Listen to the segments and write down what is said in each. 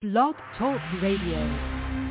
Blog Talk Radio.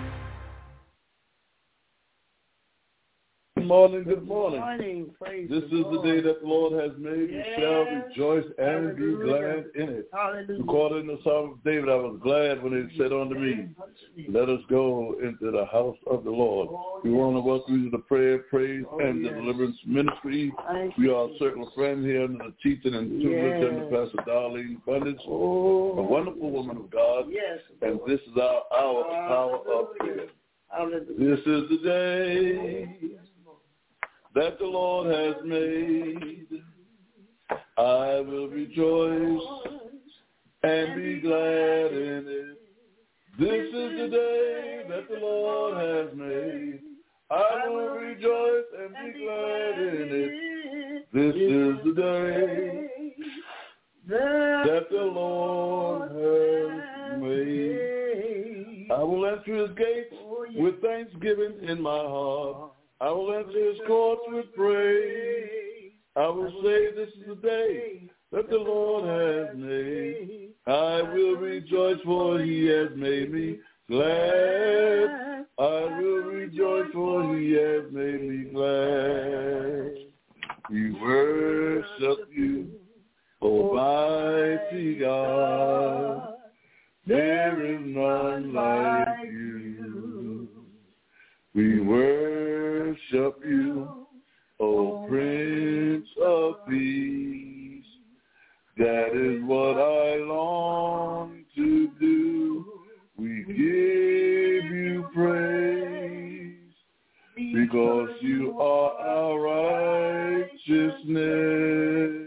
Good morning, good morning. Good morning. Praise this the is Lord. the day that the Lord has made. Yes. We shall rejoice and Hallelujah. be glad in it. Hallelujah. According to the Psalm of David, I was glad when it said unto me, let us go into the house of the Lord. We want to welcome you to the prayer, praise, and the deliverance ministry. We are a circle of friends here under the teaching and tutelage under Pastor Darlene Bundes, a wonderful woman of God. Yes. And this is our hour of power of prayer. This is the day that the Lord has made. I will rejoice and be glad in it. This is the day that the Lord has made. I will rejoice and be glad in it. This is the day that the Lord has made. I will enter his gates with thanksgiving in my heart. I will enter his courts with praise. I will say this is the day that the Lord has made. I will rejoice for he has made me glad. I will rejoice for he has made me glad. We worship you, Almighty God. There is none like you. We worship you, O Prince of Peace. That is what I long to do. We give you praise because you are our righteousness.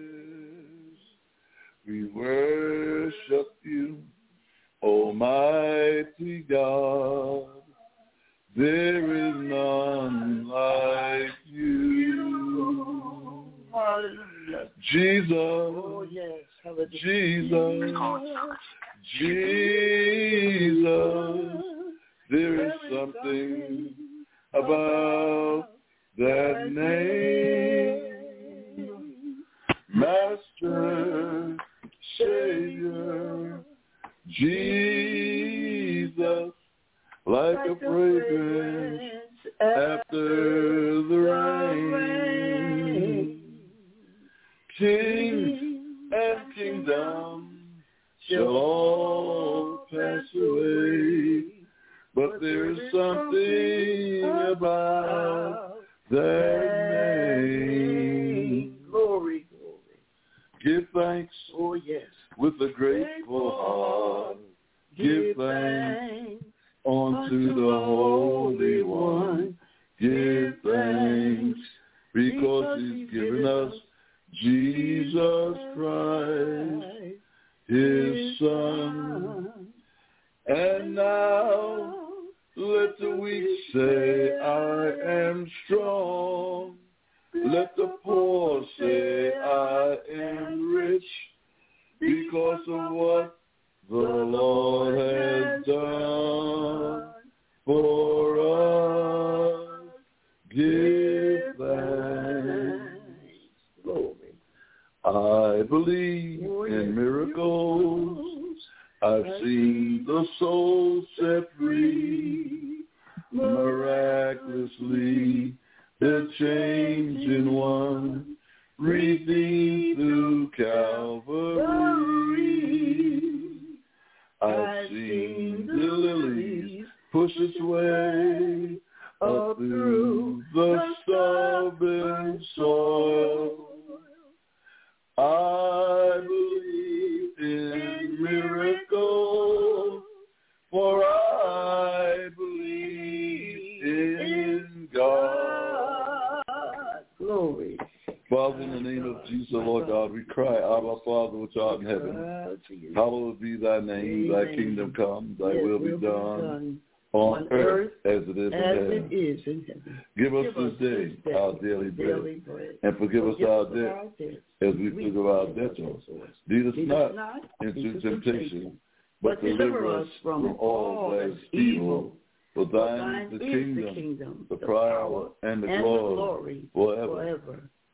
We worship you, Almighty God. There is none like you. Hallelujah. Jesus, Oh, yes. Jesus, Jesus. There is something about that name. Master, Savior, Jesus. Like a fragrance after the rain. Kings and kingdoms shall all pass away, but there's something about that name. Glory, glory. Give thanks, oh yes, with a grateful heart. Give thanks unto the Holy One. Give thanks because he's given us Jesus Christ, his Son. And now let the weak say, I am strong. Let the poor say, I am rich, because of what the Lord has done for us. Give thanks. Glory. I believe in miracles. I've seen the soul set free. Miraculously, the change in one, redeemed through Calvary. I've seen the lilies push its way up through the stubborn soil. I believe in miracles, for I believe in God. Glory. Father, in the name of Jesus, Lord God, we cry, Abba, Father, which art in heaven, hallowed be thy name, thy kingdom come, thy will be done on earth as it is in heaven. Give us this day our daily bread, and forgive us our debts as we forgive our debtors. Lead us not into temptation, but deliver us from all that's evil. For thine is the kingdom, the power, and the glory forever.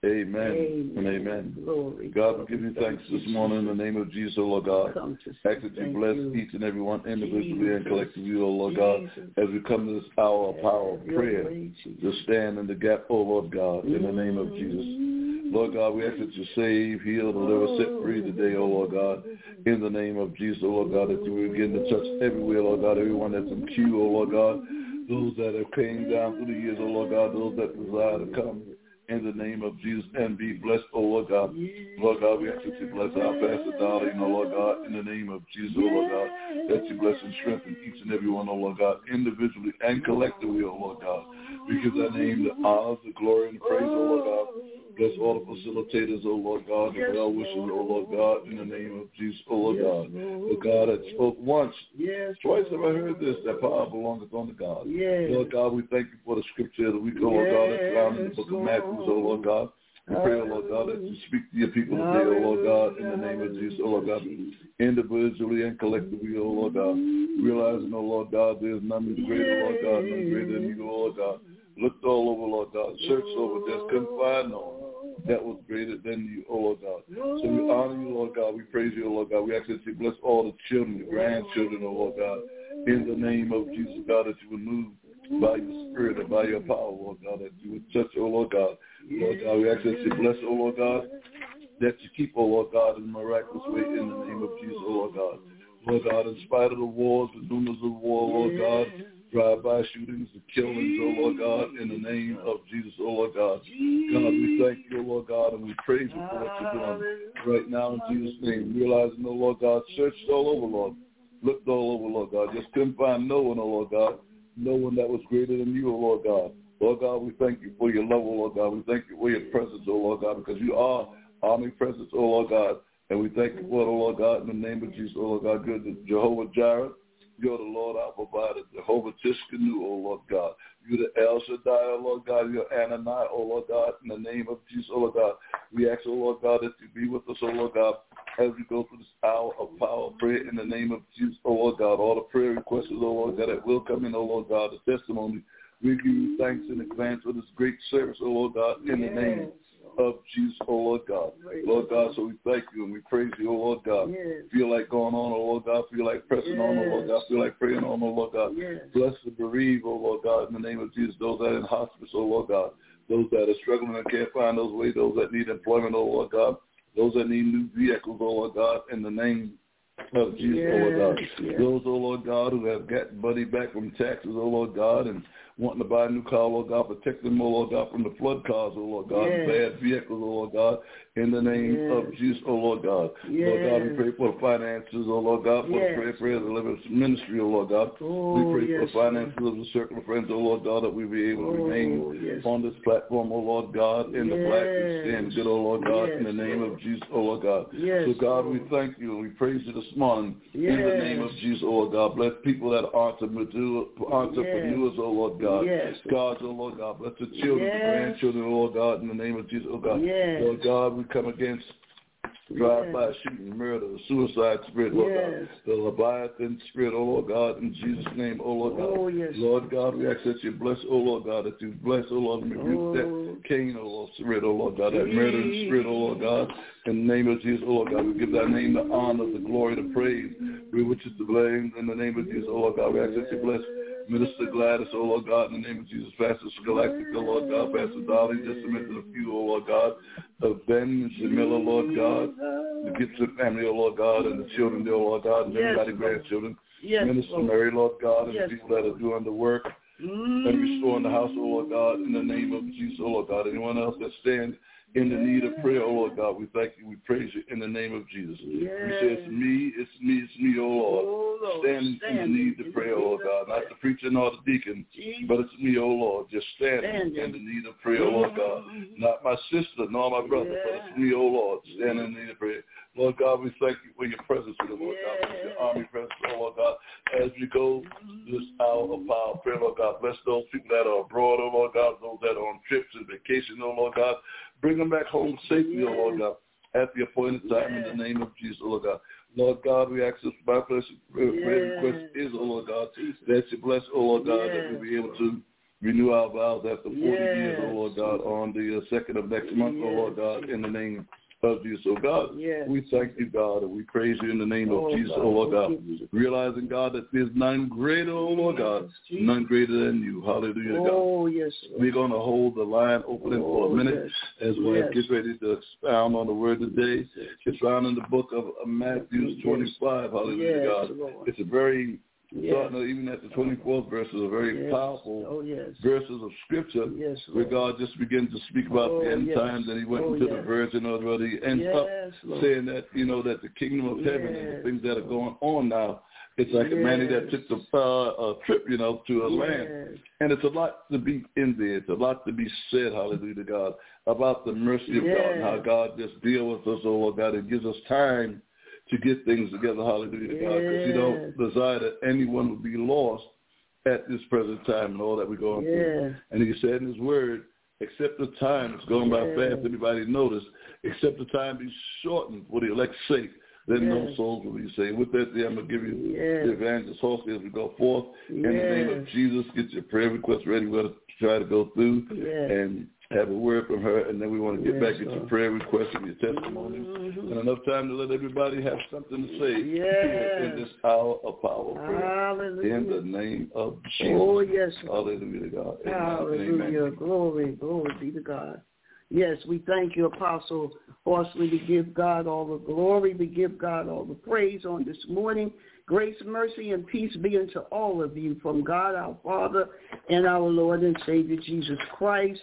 Amen and amen. Glory. God, we give you thanks this morning in the name of Jesus, oh Lord God. Ask that you bless each and every one individually and collectively, oh Lord God, as we come to this hour of power of prayer to stand in the gap, oh Lord God, in the name of Jesus. Lord God, we ask that you save, heal, deliver, set free today, oh Lord God, in the name of Jesus, oh Lord God, that you will begin to touch everywhere, Lord God, everyone that's in queue, oh Lord God, those that have came down through the years, oh Lord God, those that desire to come in the name of Jesus and be blessed, oh Lord God. Lord God, we ask that you bless our Pastor Darlene, oh Lord God, in the name of Jesus, oh Lord God, that you bless and strengthen each and every one, oh Lord God, individually and collectively, oh Lord God. We give thy name the honor, the glory, and the praise, oh Lord God. Bless all the facilitators, oh Lord God, the well-wishers, oh Lord God, in the name of Jesus, oh Lord God. The God that spoke once, twice have I heard this, that power belongeth unto God. Lord God, we thank you for the scripture that we go, Lord God, that's found in the book of Matthew, oh Lord God. We pray, oh Lord God, that you speak to your people today, oh Lord God, in the name of Jesus, oh Lord God, individually and collectively, oh Lord God. Realizing, oh Lord God, there is none greater, Lord God, none greater than you, oh Lord God. Looked all over, Lord God, searched over, just couldn't find no one that was greater than you, oh Lord God. So we honor you, Lord God. We praise you, oh Lord God. We ask that you bless all the children, the grandchildren, oh Lord God, in the name of Jesus, God, that you would move by your spirit and by your power, Lord God, that you would touch, oh Lord God. Lord God, we ask that you bless, oh Lord God, that you keep, oh Lord God, in a miraculous way in the name of Jesus, oh Lord God. Lord God, in spite of the wars, the rumors of war, Lord God, drive-by shootings, the killings, oh Lord God, in the name of Jesus, oh Lord God. God, we thank you, oh Lord God, and we praise you for what you're doing right now in Jesus' name. Realizing, oh Lord God, searched all over, Lord, looked all over, Lord God, just couldn't find no one, oh Lord God, no one that was greater than you, oh Lord God. Lord God, we thank you for your love, oh Lord God. We thank you for your presence, oh Lord God, because you are omnipresent, oh Lord God. And we thank you for it, oh Lord God, in the name of Jesus, oh Lord God. You're the Jehovah Jireh. You're the Lord our provider, Jehovah Tiskanu, oh Lord God. You're the El Shaddai, oh Lord God. You're Anani, oh Lord God. In the name of Jesus, oh Lord God. We ask, oh Lord God, that you be with us, oh Lord God, as we go through this hour of power of prayer in the name of Jesus, oh Lord God. All the prayer requests, oh Lord God, that will come in, oh Lord God, the testimony. We give you thanks in advance for this great service, oh Lord God, in the name of Jesus, oh Lord God. Lord God, so we thank you and we praise you, oh Lord God. Feel like going on, oh Lord God. Feel like pressing on, oh Lord God. Feel like praying on, oh Lord God. Bless the bereaved, oh Lord God, in the name of Jesus. Those that are in hospice, oh Lord God. Those that are struggling and can't find those ways. Those that need employment, oh Lord God. Those that need new vehicles, oh Lord God, in the name of Jesus, oh Lord God. Those, oh Lord God, who have gotten money back from taxes, oh Lord God, and wanting to buy a new car, Lord God, protect them, oh Lord God, from the flood cars, oh Lord God, bad vehicles, oh Lord God, in the name of Jesus, oh Lord God. Lord God, we pray for the finances, oh Lord God, for the prayer deliverance ministry, oh Lord God. We pray for the finances of the circle of friends, oh Lord God, that we be able to remain on this platform, oh Lord God, in the black and stand good, oh Lord God, in the name of Jesus, oh Lord God. So God, we thank you and we praise you this morning in the name of Jesus, oh Lord God. Bless people that are entrepreneurs, oh Lord God. God, oh Lord God, bless the children, the grandchildren, oh Lord God, in the name of Jesus, oh God. Lord God, we come against drive-by shooting, murder, suicide spirit, Lord God, the Leviathan spirit, oh Lord God, in Jesus' name, oh Lord God. Lord God, we ask that you bless, oh Lord God, that you bless, oh Lord, and rebuke that Cain, oh Lord, spirit, oh Lord God, that murdering spirit, oh Lord God, in the name of Jesus, oh Lord God. We give that name the honor, the glory, the praise, we which is the blame, in the name of Jesus, oh Lord God. We ask that you bless Minister Gladys, oh Lord God, in the name of Jesus, Pastor Scholastic, oh Lord God, Pastor Dolly, just to mention a few, oh Lord God, of Ben and Jamila, Lord God, the Gibson family, oh Lord God, and the children, oh Lord God, and everybody, grandchildren, Minister Mary, Lord God, and the people that are doing the work and restoring the house, oh Lord God, in the name of Jesus, oh Lord God. Anyone else that stands in the need of prayer, oh Lord God, we thank you, we praise you in the name of Jesus. We say it's me, oh Lord, standing in the need to pray, oh Lord God, not the preacher nor the deacon, but it's me, oh Lord, just standing in the need of prayer, oh Lord God, not my sister nor my brother, but it's me, oh Lord, standing in the need of prayer. Lord God, we thank you for your presence, oh Lord God, for your army presence, oh Lord God, as we go this hour of power prayer, Lord God. Bless those people that are abroad, oh Lord God, those that are on trips and vacation, oh Lord God. Bring them back home safely, oh Lord God, at the appointed time in the name of Jesus, oh Lord God. Lord God, we ask this, my prayer request is, oh Lord God, that you bless, oh Lord God, that we'll be able to renew our vows after 40 years, oh Lord God, on the 2nd of next month, oh Lord God, in the name of Jesus. So God, we thank you, God, and we praise you in the name of Jesus, oh Lord God, realizing, God, that there's none greater, oh Lord God, none greater than you. Hallelujah, God. Oh, yes. We're going to hold the line open for a minute as we get ready to expound on the word today. It's found in the book of Matthew 25. Hallelujah, God. It's a very, starting even at the 24th verse, is a very powerful verses of Scripture where God just begins to speak about the end times, and he went into the virgin already, and saying that, you know, that the kingdom of heaven and the things that are going on now, it's like a man that took the trip, you know, to a land. And it's a lot to be in there. It's a lot to be said, hallelujah to God, about the mercy of God and how God just deals with us, oh Lord God, and gives us time to get things together, hallelujah to God, because you don't desire that anyone would be lost at this present time and all that we're going through. And he said in his word, except the time, it's going by fast, anybody notice, except the time be shortened for the elect's sake, then no souls will be saved. With that, I'm going to give you the evangelist Halsey as we go forth. In the name of Jesus, get your prayer requests ready. We're going to try to go through and have a word from her, and then we want to get back into prayer requests and your testimonies. And enough time to let everybody have something to say in this hour of power prayer. Hallelujah. In the name of Jesus. Oh, yes. Hallelujah to God. Amen. Hallelujah. Amen. Glory be to God. Yes, we thank you, Apostle Horsley. We give God all the glory. We give God all the praise on this morning. Grace, mercy, and peace be unto all of you from God our Father and our Lord and Savior Jesus Christ.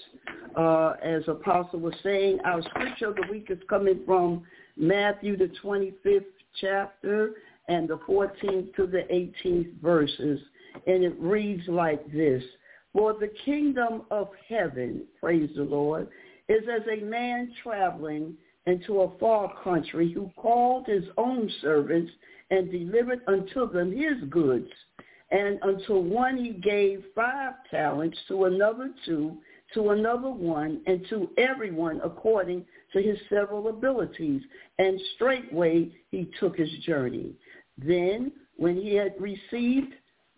As Apostle was saying, our scripture of the week is coming from Matthew, the 25th chapter, and the 14th to the 18th verses. And it reads like this: For the kingdom of heaven, praise the Lord, is as a man traveling into a far country, who called his own servants and delivered unto them his goods. And unto one he gave 5 talents, to another 2, to another 1, and to everyone according to his several abilities. And straightway he took his journey. Then he that had received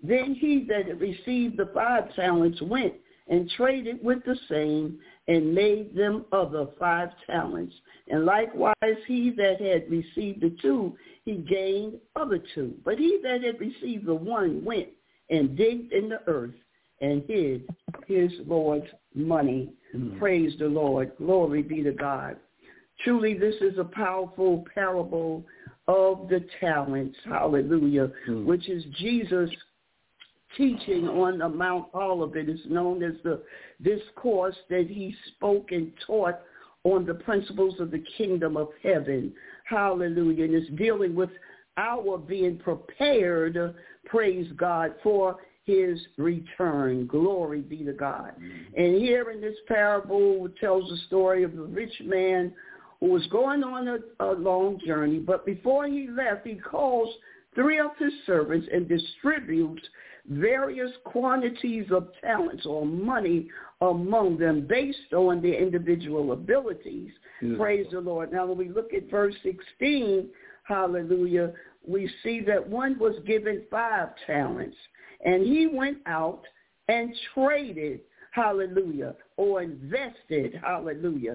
the 5 talents went and traded with the same, and made them other 5 talents. And likewise he that had received the 2, he gained other 2. But he that had received the 1 went and digged in the earth and hid his Lord's money. Praise the Lord. Glory be to God. Truly, this is a powerful parable of the talents, hallelujah, which is Jesus' teaching on the Mount Olivet. Is known as the discourse that he spoke and taught on the principles of the kingdom of heaven. Hallelujah. And it's dealing with our being prepared, praise God, for his return. Glory be to God. And here in this parable, it tells the story of the rich man who was going on a long journey, but before he left, he calls 3 of his servants and distributes various quantities of talents or money among them based on their individual abilities. Praise the Lord. Now, when we look at verse 16, hallelujah, we see that one was given 5 talents, and he went out and traded, hallelujah, or invested, hallelujah,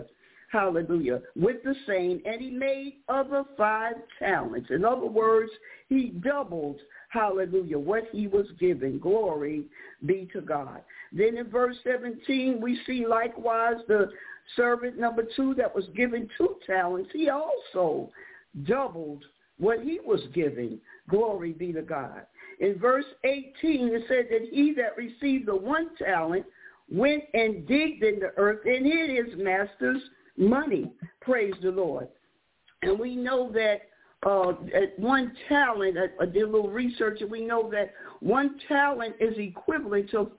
with the same, and he made other 5 talents. In other words, he doubled, hallelujah, what he was given. Glory be to God. Then in verse 17, we see likewise the servant number 2 that was given 2 talents. He also doubled what he was given. Glory be to God. In verse 18, it said that he that received the 1 talent went and digged in the earth and hid his master's money. Praise the Lord. And we know that at 1 talent, I did a little research, and we know that 1 talent is equivalent to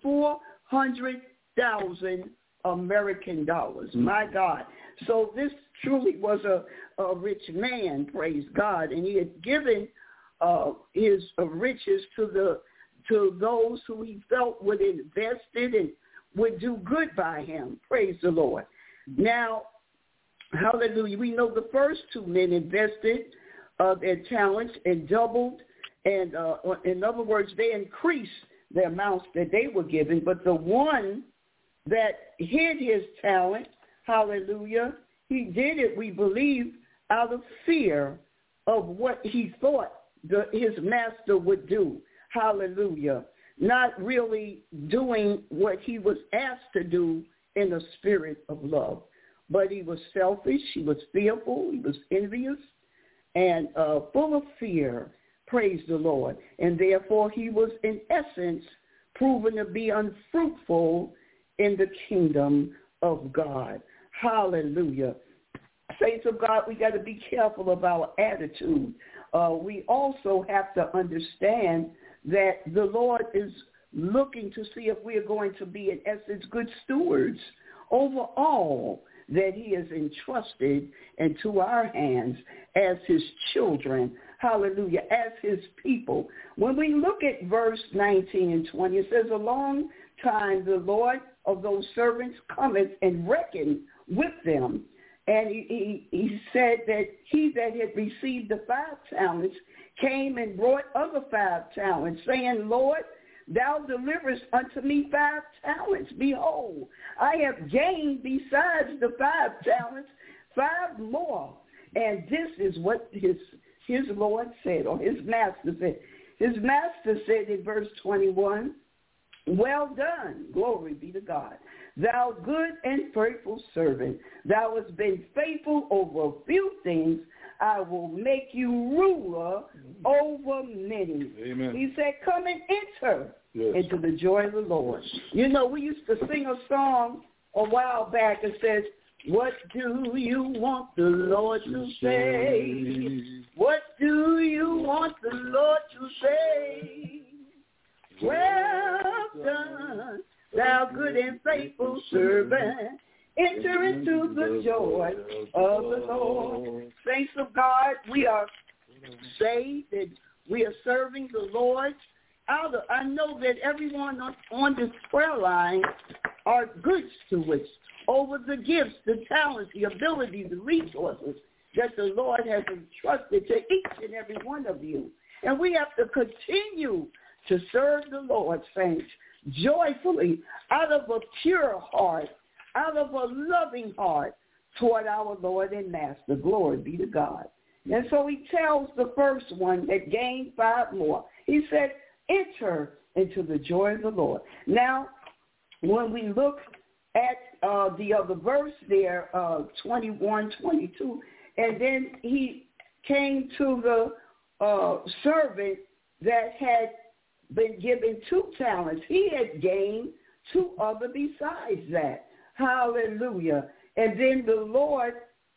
400,000 American dollars. My God. So this truly was a rich man, praise God, and he had given his riches to those who he felt would invest it and would do good by him. Praise the Lord. Now, hallelujah, we know the first 2 men invested their talents and doubled, and in other words, they increased the amounts that they were given, but the one that hid his talent, hallelujah, he did it, we believe, out of fear of what he thought his master would do, hallelujah, not really doing what he was asked to do in a spirit of love. But he was selfish, he was fearful, he was envious, and full of fear, praise the Lord. And therefore he was, in essence, proven to be unfruitful in the kingdom of God. Hallelujah. Saints of God, we got to be careful of our attitude. We also have to understand that the Lord is looking to see if we are going to be, in essence, good stewards over all that he has entrusted into our hands as his children, hallelujah, as his people. When we look at verse 19 and 20, it says, a long time the Lord of those servants cometh and reckon with them. And he said that he that had received the 5 talents came and brought other 5 talents, saying, Lord, thou deliverest unto me 5 talents. Behold, I have gained besides the 5 talents 5 more. And this is what his Lord said, or his master said. His master said in verse 21, well done, glory be to God, thou good and faithful servant. Thou hast been faithful over a few things. I will make you ruler over many. Amen. He said, come and enter into the joy of the Lord. You know, we used to sing a song a while back that says, what do you want the Lord to say? What do you want the Lord to say? Well done, thou good and faithful servant. Enter into the joy of the Lord. Saints of God, we are saved and we are serving the Lord. I know that everyone on this prayer line are good stewards over the gifts, the talents, the abilities, the resources that the Lord has entrusted to each and every one of you. And we have to continue to serve the Lord, saints, joyfully, out of a pure heart, out of a loving heart toward our Lord and Master. Glory be to God. And so he tells the first one that gained 5 more. He said, enter into the joy of the Lord. Now, when we look at the other verse there, 21, 22, and then he came to the servant that had been given 2 talents. He had gained 2 other besides that. Hallelujah. And then the Lord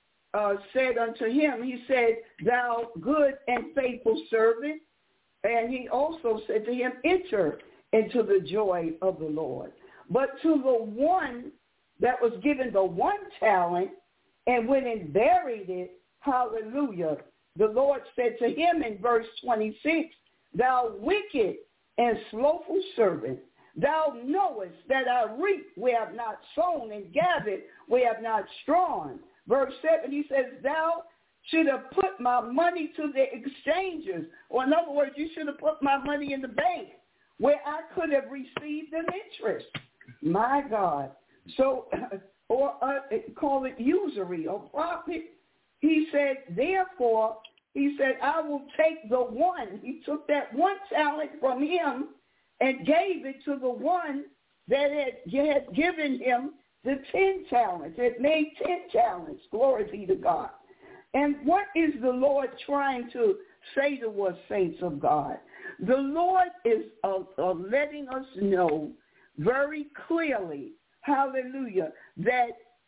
said unto him, he said, thou good and faithful servant. And he also said to him, enter into the joy of the Lord. But to the one that was given the 1 talent and went and buried it, hallelujah, the Lord said to him in verse 26, thou wicked and slothful servant, thou knowest that I reap where I have not sown and gathered where I have not strawn. Verse 7, he says, thou should have put my money to the exchangers. Or in other words, you should have put my money in the bank where I could have received an interest. My God. So, or call it usury or profit. He said, therefore, he said, I will take the 1. He took that 1 talent from him and gave it to the one that had given him the 10 talents. It made 10 talents. Glory be to God. And what is the Lord trying to say to us, saints of God? The Lord is letting us know very clearly, hallelujah, that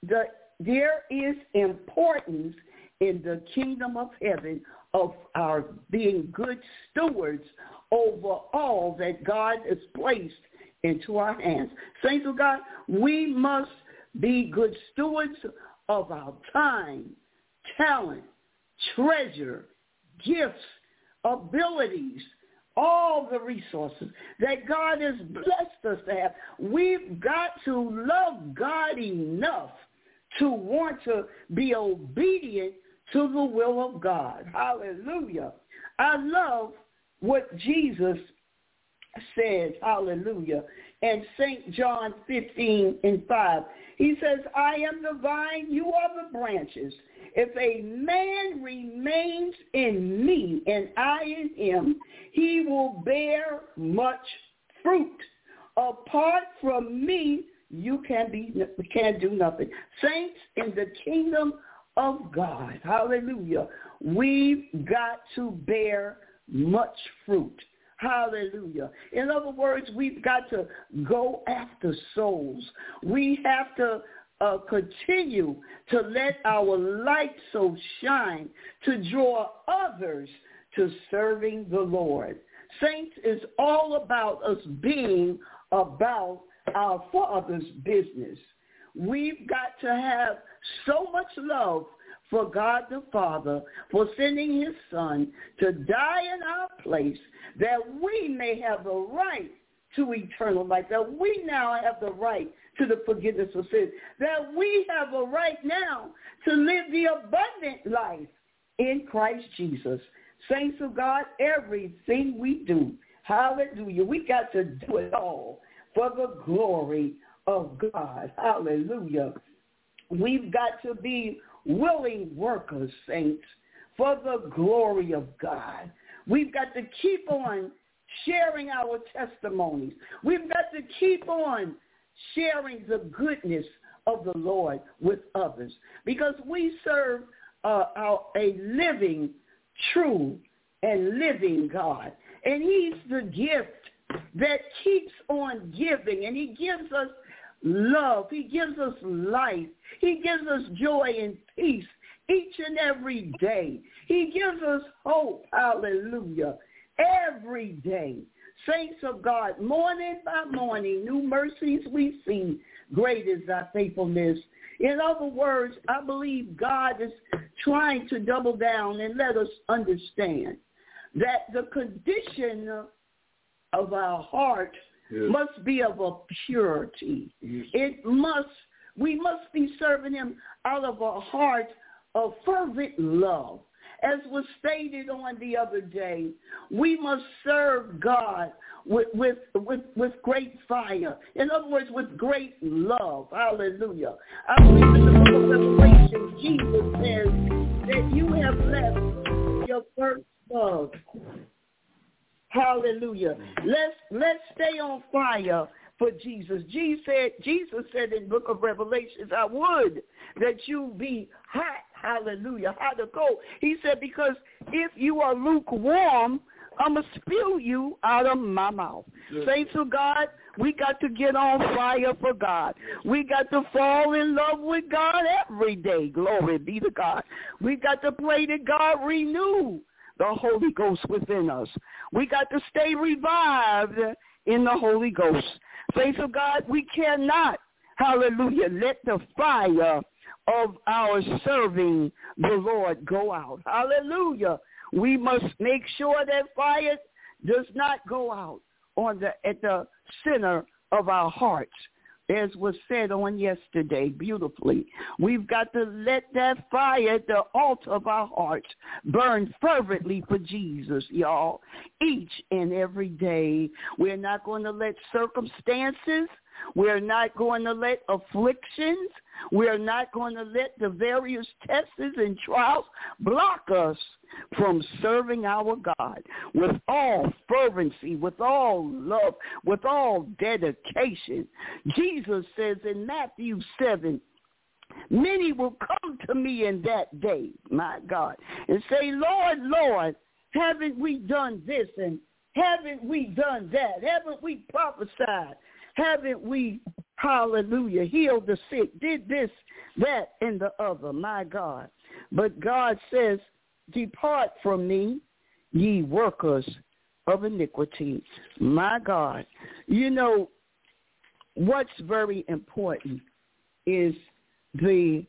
there is importance in the kingdom of heaven of our being good stewards over all that God has placed into our hands. Saints of God, we must be good stewards of our time, talent, treasure, gifts, abilities, all the resources that God has blessed us to have. We've got to love God enough to want to be obedient to the will of God. Hallelujah. I love what Jesus says, hallelujah, and St. John 15:5, he says, I am the vine, you are the branches. If a man remains in me and I in him, he will bear much fruit. Apart from me, you can't do nothing. Saints, in the kingdom of God, hallelujah, we've got to bear much fruit. Hallelujah. In other words, we've got to go after souls. We have to continue to let our light so shine to draw others to serving the Lord. Saints, is all about us being about our Father's business. We've got to have so much love for God the Father, for sending his Son to die in our place, that we may have the right to eternal life, that we now have the right to the forgiveness of sins, that we have a right now to live the abundant life in Christ Jesus. Saints of God, everything we do, hallelujah, we got to do it all for the glory of God. Hallelujah. We've got to be willing workers, saints, for the glory of God. We've got to keep on sharing our testimonies. We've got to keep on sharing the goodness of the Lord with others, because we serve a living, true, and living God. And he's the gift that keeps on giving, and he gives us love. He gives us life. He gives us joy and peace each and every day. He gives us hope, hallelujah, every day. Saints of God, morning by morning, new mercies we see. Great is thy faithfulness. In other words, I believe God is trying to double down and let us understand that the condition of our heart must be of a purity. We must be serving him out of a heart of fervent love. As was stated on the other day, we must serve God with great fire. In other words, with great love. Hallelujah. I believe in the book of Revelation, Jesus says that you have left your first love. Hallelujah. Let's stay on fire for Jesus. Jesus said in the book of Revelations, I would that you be hot. Hallelujah. Hot or cold. He said, because if you are lukewarm, I'm going to spew you out of my mouth. Yes. Saints of God, we got to get on fire for God. We got to fall in love with God every day. Glory be to God. We got to pray that God renew the Holy Ghost within us. We got to stay revived in the Holy Ghost. Saints of God, we cannot, hallelujah, let the fire of our serving the Lord go out. Hallelujah. We must make sure that fire does not go out at the center of our hearts, as was said on yesterday beautifully. We've got to let that fire at the altar of our hearts burn fervently for Jesus, y'all, each and every day. We're not going to let circumstances, we're not going to let afflictions, we're not going to let the various tests and trials block us from serving our God with all fervency, with all love, with all dedication. Jesus says in Matthew 7, many will come to me in that day, my God, and say, Lord, Lord, haven't we done this and haven't we done that? Haven't we prophesied? Haven't we, hallelujah, healed the sick, did this, that, and the other, my God. But God says, depart from me, ye workers of iniquity. My God. You know, what's very important is the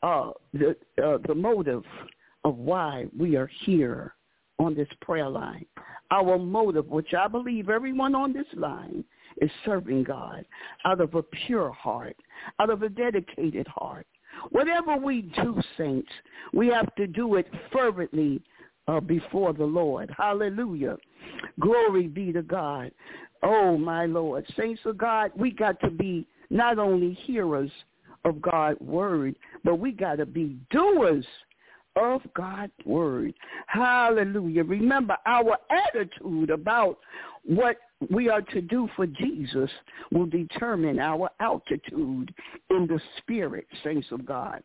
motive of why we are here on this prayer line. Our motive, which I believe everyone on this line is serving God out of a pure heart, out of a dedicated heart. Whatever we do, saints, we have to do it fervently before the Lord. Hallelujah. Glory be to God. Oh, my Lord. Saints of God, we got to be not only hearers of God's word, but we got to be doers of God's word. Hallelujah. Remember, our attitude about what we are to do for Jesus will determine our altitude in the spirit, saints of God.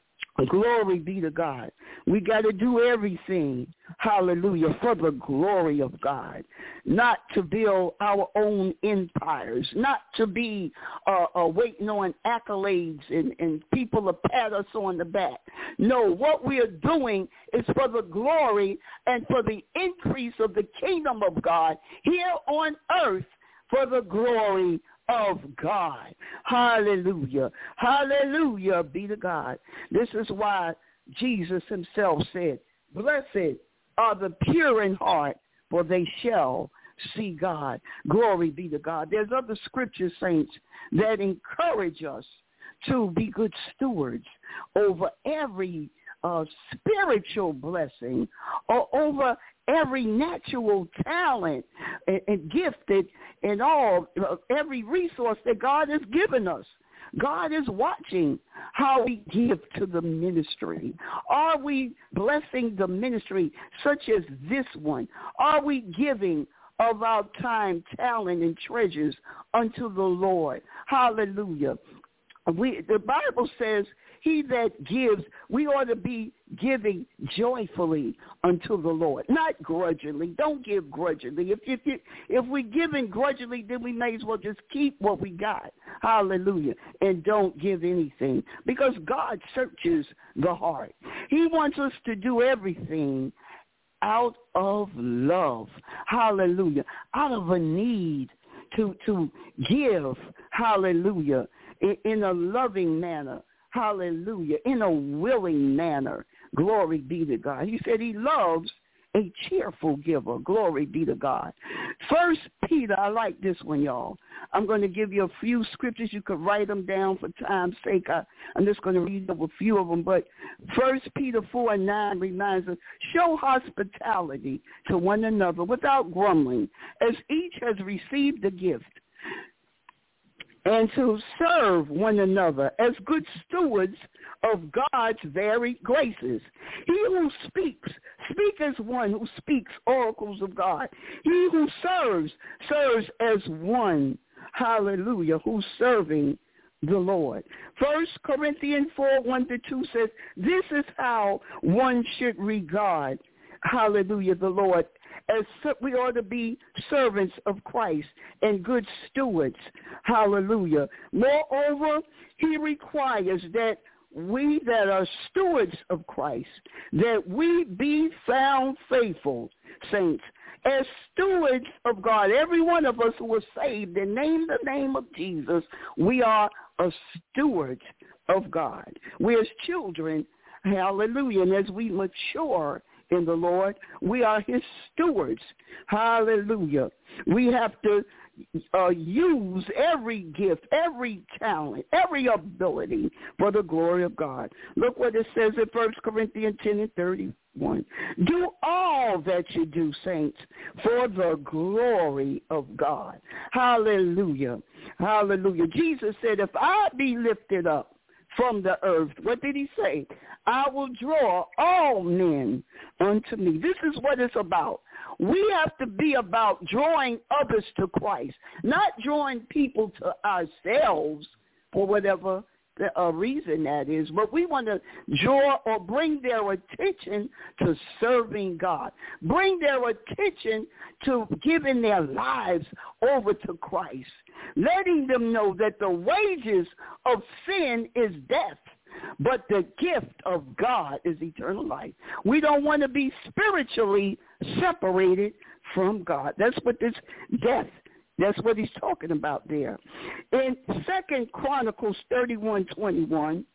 Glory be to God. We got to do everything, hallelujah, for the glory of God, not to build our own empires, not to be waiting on accolades and people to pat us on the back. No, what we are doing is for the glory and for the increase of the kingdom of God here on earth for the glory of God. Hallelujah. Hallelujah be to God. This is why Jesus himself said, blessed are the pure in heart, for they shall see God. Glory be to God. There's other scripture, saints, that encourage us to be good stewards over every spiritual blessing or over every natural talent and gifted and all, every resource that God has given us. God is watching how we give to the ministry. Are we blessing the ministry such as this one? Are we giving of our time, talent, and treasures unto the Lord? Hallelujah. The Bible says, he that gives, we ought to be giving joyfully unto the Lord, not grudgingly. Don't give grudgingly. If we're giving grudgingly, then we may as well just keep what we got. Hallelujah. And don't give anything, because God searches the heart. He wants us to do everything out of love. Hallelujah. Out of a need to give. Hallelujah. In a loving manner. Hallelujah. In a willing manner. Glory be to God. He said he loves a cheerful giver. Glory be to God. 1 Peter, I like this one, y'all. I'm going to give you a few scriptures. You could write them down for time's sake. I'm just going to read over a few of them. But 1 Peter 4:9 reminds us, show hospitality to one another without grumbling, as each has received a gift, and to serve one another as good stewards of God's varied graces. He who speaks as one who speaks oracles of God. He who serves as one, hallelujah, who's serving the Lord. 1 Corinthians 4:1-2 says, this is how one should regard, hallelujah, the Lord, as we ought to be servants of Christ and good stewards. Hallelujah. Moreover, he requires that we that are stewards of Christ, that we be found faithful, saints, as stewards of God. Every one of us who are saved and name the name of Jesus, we are a steward of God. We're his children, hallelujah, and as we mature in the Lord, we are his stewards. Hallelujah. We have to use every gift, every talent, every ability for the glory of God. Look what it says in 1 Corinthians 10:31. Do all that you do, saints, for the glory of God. Hallelujah. Hallelujah. Jesus said, if I be lifted up from the earth, what did he say? I will draw all men unto me. This is what it's about. We have to be about drawing others to Christ, not drawing people to ourselves for whatever reason that is, but we want to draw or bring their attention to serving God, bring their attention to giving their lives over to Christ, letting them know that the wages of sin is death, but the gift of God is eternal life. We don't want to be spiritually separated from God. That's what this death, that's what he's talking about there. In 2 Chronicles 31:21,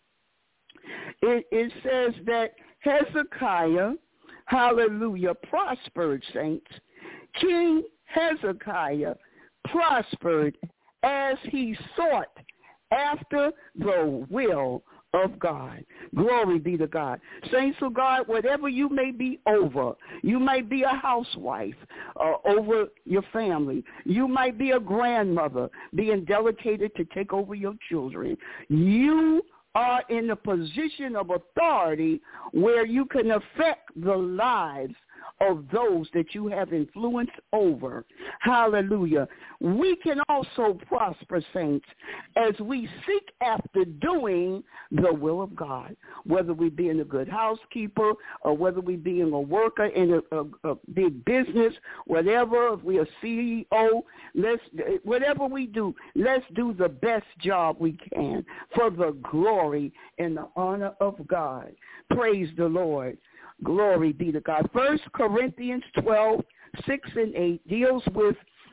it says that Hezekiah, hallelujah, prospered, saints. King Hezekiah prospered as he sought after the will of God. Glory be to God. Saints of God, whatever you may be over, you might be a housewife over your family. You might be a grandmother being delegated to take over your children. You are in a position of authority where you can affect the lives of those that you have influence over. Hallelujah. We can also prosper, saints, as we seek after doing the will of God, whether we being a good housekeeper or whether we being a worker in a big business, whatever, if we are CEO, whatever we do, let's do the best job we can for the glory and the honor of God. Praise the Lord. Glory be to God. 1 Corinthians 12, 6 and 8 deals with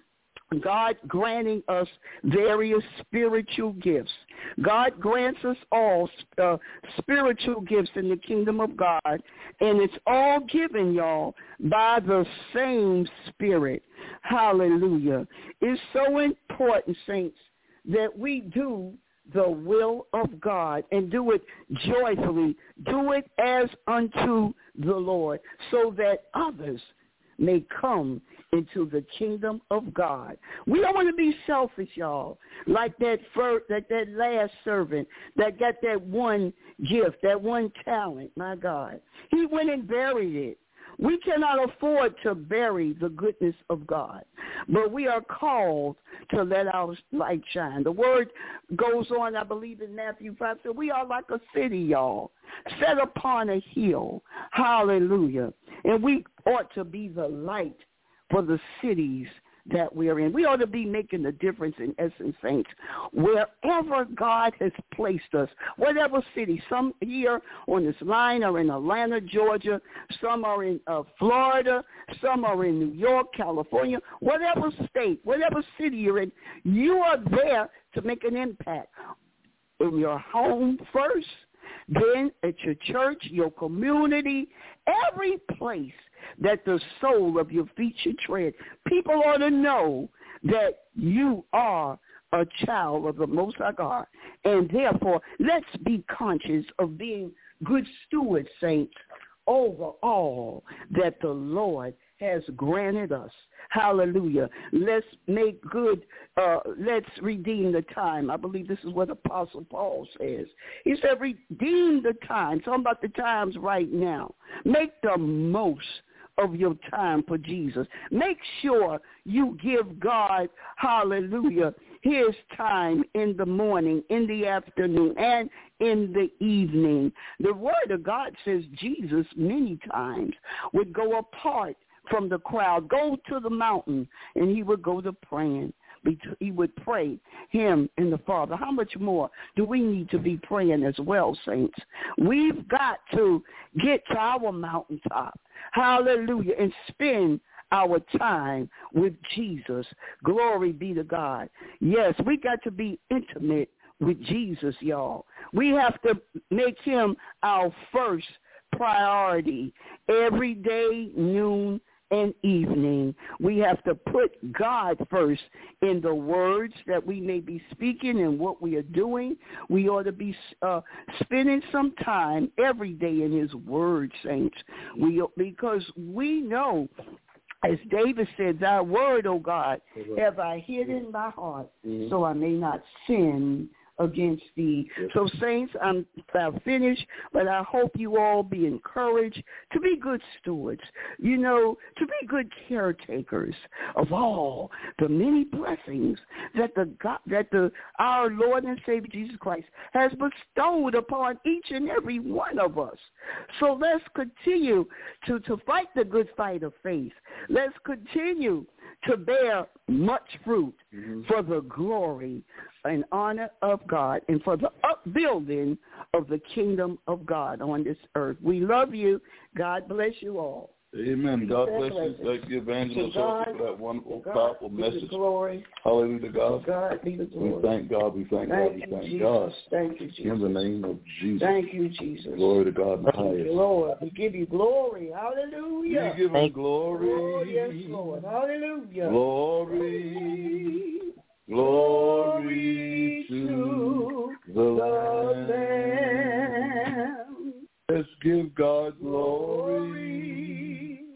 God granting us various spiritual gifts. God grants us all spiritual gifts in the kingdom of God, and it's all given, y'all, by the same Spirit. Hallelujah. It's so important, saints, that we do the will of God and do it joyfully. Do it as unto the Lord, so that others may come into the kingdom of God. We don't want to be selfish, y'all, like that last servant that got that one gift, that one talent. My God, he went and buried it. We cannot afford to bury the goodness of God, but we are called to let our light shine. The word goes on, I believe in Matthew 5, so we are like a city, y'all, set upon a hill. Hallelujah. And we ought to be the light for the cities that we're in. We ought to be making a difference, in essence, saints, wherever God has placed us, whatever city. Some here on this line are in Atlanta, Georgia. Some are in Florida. Some are in New York, California. Whatever state, whatever city you're in, you are there to make an impact in your home first, then at your church, your community, every place that the sole of your feet should tread. People ought to know that you are a child of the Most High God. And therefore, let's be conscious of being good stewards, saints, over all that the Lord has granted us. Hallelujah. Let's make good, let's redeem the time. I believe this is what Apostle Paul says. He said, redeem the time. Talking about the times right now. Make the most of your time for Jesus. Make sure you give God, hallelujah, his time in the morning, in the afternoon, and in the evening. The word of God says Jesus many times would go apart from the crowd, go to the mountain, and he would go to praying. He would pray, him and the Father. How much more do we need to be praying as well, saints? We've got to get to our mountaintop, hallelujah, and spend our time with Jesus. Glory be to God. Yes, we got to be intimate with Jesus, y'all. We have to make him our first priority every day, noon, and evening. We have to put God first in the words that we may be speaking and what we are doing. We ought to be spending some time every day in his word, saints. Because we know, as David said, thy word, O God, have I hid in my heart, so I may not sin against thee. So, saints, I'm finished, but I hope you all be encouraged to be good stewards, you know, to be good caretakers of all the many blessings that our Lord and Savior Jesus Christ has bestowed upon each and every one of us. So let's continue to fight the good fight of faith. Let's continue to bear much fruit for the glory and honor of God and for the upbuilding of the kingdom of God on this earth. We love you. God bless you all. Amen. God bless you. Thank you, Evangelist, for that wonderful, powerful message. Glory. Hallelujah to God. God be the glory. We thank God. We thank God. We thank God. Thank you, Jesus. In the name of Jesus. Thank you, Jesus. Glory to God in the highest. Thank you, Lord. We give you glory. Hallelujah. We give him glory. Oh, yes, Lord. Hallelujah. Glory to the Lamb. God, glory,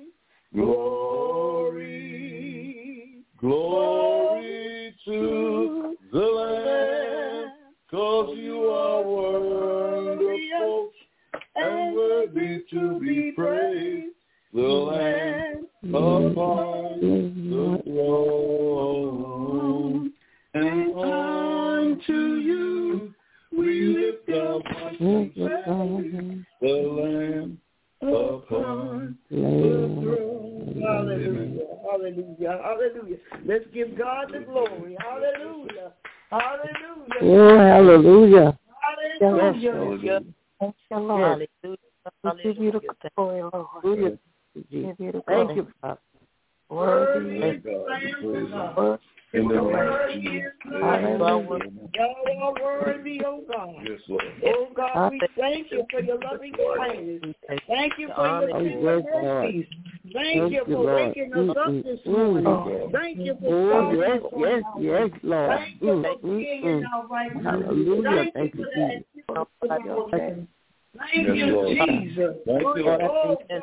glory, glory to the Lamb, 'cause you are wonderful and worthy to be praised, the Lamb upon the throne. And unto you we lift up our praise, the Lamb upon the throne. Hallelujah, hallelujah, hallelujah. Let's give God the glory. Hallelujah, hallelujah. Oh, hallelujah. Hallelujah. Thank you, Lord. Hallelujah. We give you the glory, Lord. Hallelujah. We give you the Thank glory. you, Father. Worthy Thank is God, we praise you. Lord. In the name of Jesus. Hallelujah. Y'all are worthy, oh God. Yes, Lord. Oh God, we thank you for your loving kindness. Thank you for your tender mercies. Thank you for waking us up this morning. Thank you for starting us on our way. Lord. Thank you for being in our right mind. Hallelujah. Thank you for that. Thank Yes, you, Lord. Jesus. Thank you, Lord. Oh, God.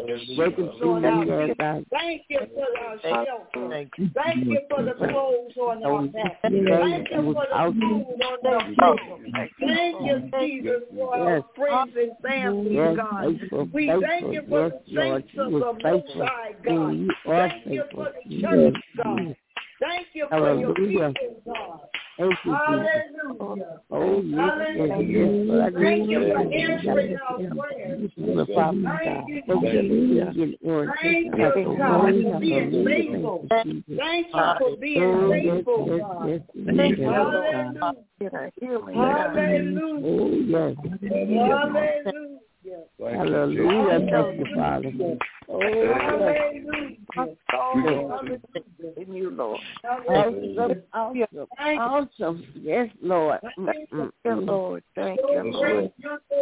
Thank you for our shelter. Thank you for the clothes on our back. Thank you for the food on our table. Thank you, Jesus, for our friends and family, God. We thank you for the saints of the Most High, God. Thank you for the church, God. Thank you for your people, God. Hallelujah. Oh, yes. Hallelujah. Thank you for answering our prayers. Thank you, Jesus. Thank you, God, for being faithful. Thank you for being faithful, God. Hallelujah. Oh, yes. Hallelujah. Hallelujah. Thank you, Father. Oh, hallelujah. In you, Lord. Awesome. Yes, Lord. Thank you, Lord. Thank you, Lord.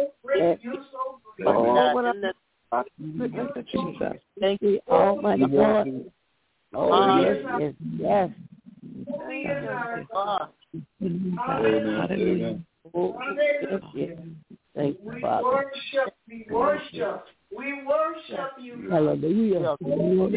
Oh, what a goodness of Jesus. Thank you, Almighty God. Oh, yes. Amen. Oh, yes. Thank you, Father. We worship you. Hallelujah. Oh,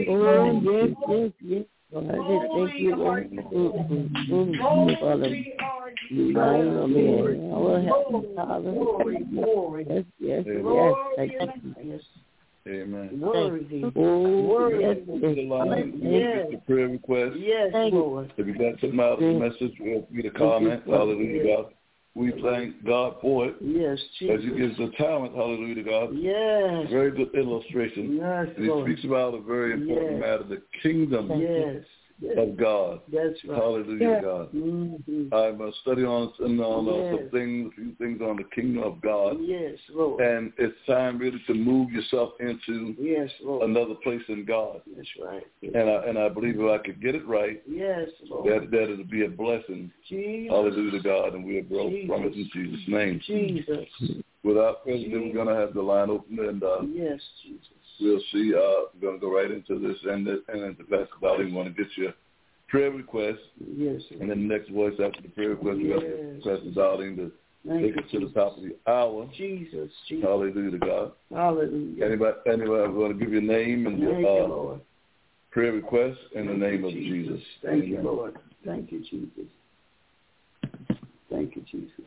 yes. Lord, I just thank you, Lord. Father, you reign on me. I will help you, Father. Yes. Thank you. Amen. Worthy. Oh, yes. Get the prayer request. Yes, Lord. If you got something out of the message, feel free to comment. Hallelujah, God. We thank God for it. Yes, Jesus. As He gives the talent, hallelujah to God. Yes. Very good illustration. Yes, and He speaks about a very important matter, the kingdom of God. That's right. Hallelujah, God. Mm-hmm. I'm studying on some things, a few things on the kingdom of God. Yes, Lord. And it's time really to move yourself into another place in God. That's right. Yes. And I believe if I could get it right, that it'll be a blessing. Jesus. Hallelujah to God, and we'll grow from it in Jesus' name. Jesus. Without president, we're going to have the line open, and yes, Jesus. We'll see. We're going to go right into this, and then the Pastor Dolly, we want to get your prayer request. Yes, sir. And then the next voice after the prayer request, we have Pastor Dolly to take it to the top of the hour. Jesus. Hallelujah to God. Hallelujah. Anybody want to give your name and your prayer request in the name of Jesus. Thank you, Lord. Thank you, Jesus. Thank you, Jesus.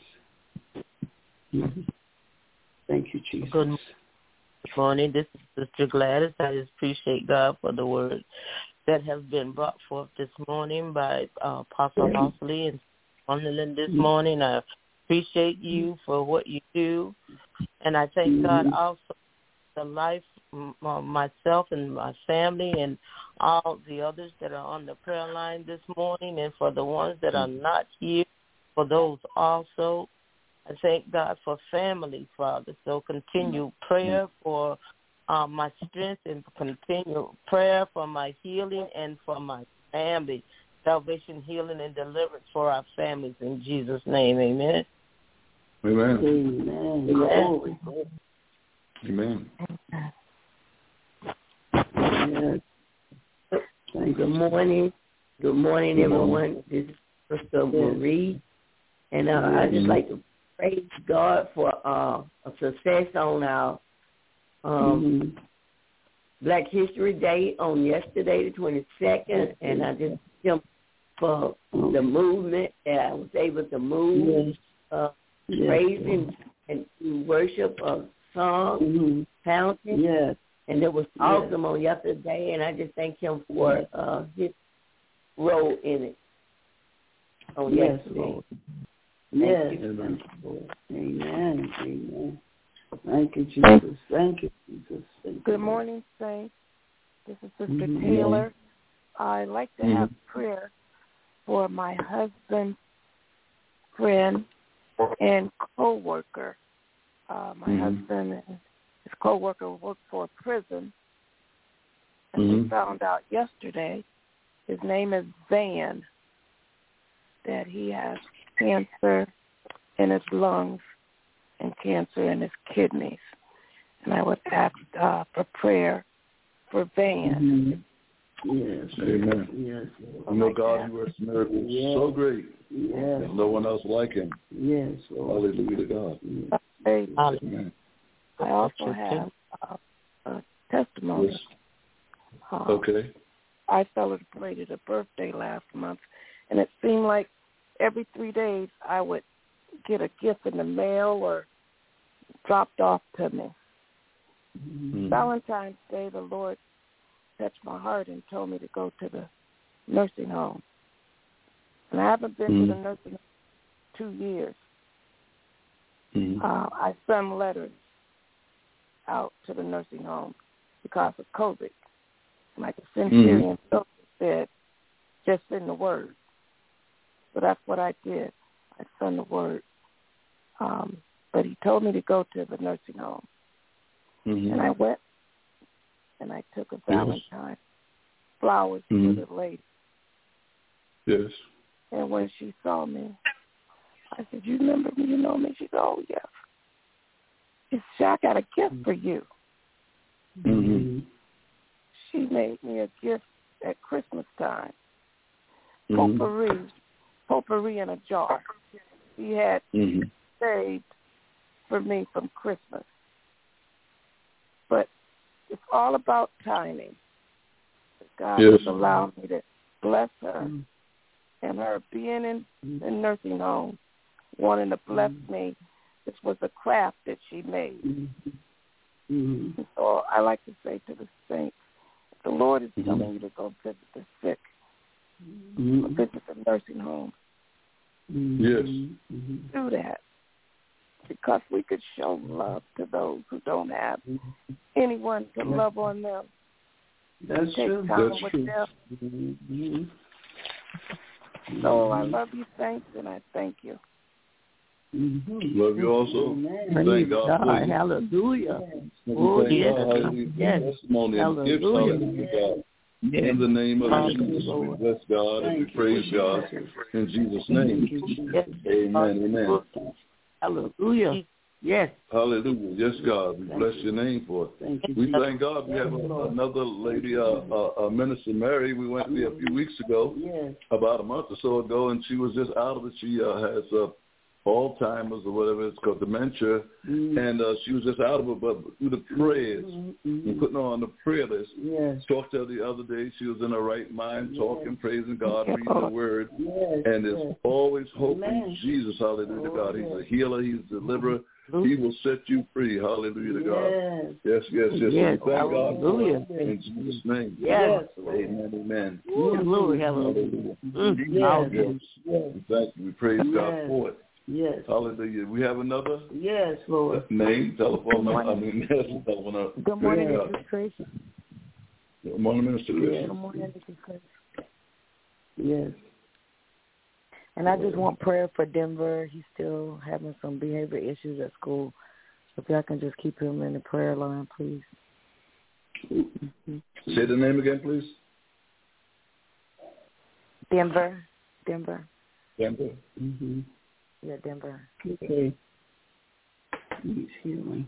Thank you, Jesus. Good morning. This is Sister Gladys. I just appreciate God for the word that has been brought forth this morning by Apostle Mosley and Wonderland this morning. I appreciate you for what you do, and I thank God also for the life myself and my family and all the others that are on the prayer line this morning, and for the ones that are not here, for those also. I thank God for family, Father. So continue prayer for my strength and continue prayer for my healing and for my family. Salvation, healing, and deliverance for our families in Jesus' name. Amen. Amen. Amen. Amen. Amen. Good morning. Good morning, everyone. This is Sister Marie. And I'd just like to praise God for a success on our Black History Day on yesterday, the 22nd, and I just thank him for the movement that I was able to move, praising and worship of song, counting, and it was awesome on yesterday, and I just thank him for his role in it on yesterday. Yes. Amen. Amen. Thank you, Jesus. Thank you, Jesus. Good morning, Saints. This is Sister Taylor. I'd like to have prayer for my husband's friend and co-worker. My husband and his co-worker work for a prison. And we found out yesterday, his name is Van, that he has cancer in his lungs and cancer in his kidneys. And I would ask for prayer for Van. Yes. Amen. Yes. I know God, He works miracles so great. Yes. There's no one else like Him. Yes. Hallelujah to God. Amen. I also have a testimony. Yes. Okay. I celebrated a birthday last month, and it seemed like every 3 days I would get a gift in the mail or dropped off to me. Valentine's Day, the Lord touched my heart and told me to go to the nursing home. And I haven't been to the nursing home in 2 years. I sent letters out to the nursing home because of COVID. Like the centurion said, just send the word. So that's what I did. I sent the word. But he told me to go to the nursing home. And I went, and I took a Valentine flowers for the lady. Yes. And when she saw me, I said, "You remember me? You know me?" She said, "Oh, yes." She said, "I got a gift for you." She made me a gift at Christmas time. Potpourri in a jar. She had saved for me from Christmas. But it's all about timing. God has allowed me to bless her, and her being in the nursing home, wanting to bless me. This was a craft that she made. So I like to say to the saints, if the Lord is telling you to go visit the sick, visit the nursing home, do that. Because we could show love to those who don't have anyone to love on them. That's true. Time with them. So I love you, saints, and I thank you. Love you also. Thank God for you. Hallelujah. Testimony and gifts. Hallelujah, God. In the name of Jesus, we bless God and we praise God in Jesus' name. Amen. Hallelujah. Yes. Hallelujah. Yes, God. We bless your name for it. We thank God. We have another lady, Minister Mary. We went there a few weeks ago, about a month or so ago, and she was just out of it. She has Alzheimer's or whatever it's called, dementia, and she was just out of it, but through the prayers and putting her on the prayer list. Talked to her the other day. She was in her right mind, talking, praising God, reading the Word, and there's always hope in Jesus. Hallelujah to God. He's a healer. He's a deliverer. He will set you free. Hallelujah to God. Yes. Thank God for it in Jesus' name. Amen. Hallelujah. We thank you. We praise God for it. Yes. Hallelujah. We have another Lord. telephone number. Good morning, Mrs. Tracy. Good morning, Minister Chris. Good morning, Mrs. Chris. Yes. And I just want prayer for Denver. He's still having some behavior issues at school. So if y'all can just keep him in the prayer line, please. Say the name again, please. Denver. Denver. Yeah, Denver. Okay. He's healing.